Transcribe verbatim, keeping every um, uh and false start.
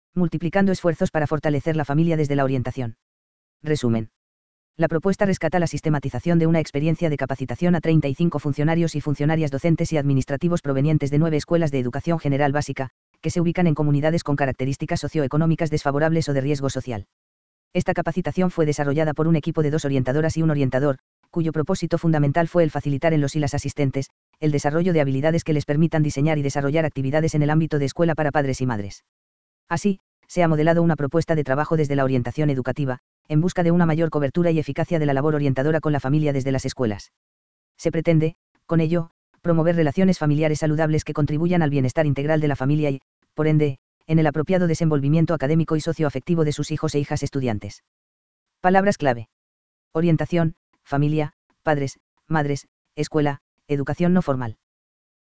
multiplicando esfuerzos para fortalecer la familia desde la orientación. Resumen. La propuesta rescata la sistematización de una experiencia de capacitación a treinta y cinco funcionarios y funcionarias docentes y administrativos provenientes de nueve escuelas de educación general básica, que se ubican en comunidades con características socioeconómicas desfavorables o de riesgo social. Esta capacitación fue desarrollada por un equipo de dos orientadoras y un orientador, cuyo propósito fundamental fue el facilitar en los y las asistentes, el desarrollo de habilidades que les permitan diseñar y desarrollar actividades en el ámbito de escuela para padres y madres. Así, se ha modelado una propuesta de trabajo desde la orientación educativa, en busca de una mayor cobertura y eficacia de la labor orientadora con la familia desde las escuelas. Se pretende, con ello, promover relaciones familiares saludables que contribuyan al bienestar integral de la familia y, por ende, en el apropiado desenvolvimiento académico y socioafectivo de sus hijos e hijas estudiantes. Palabras clave. Orientación, familia, padres, madres, escuela, educación no formal.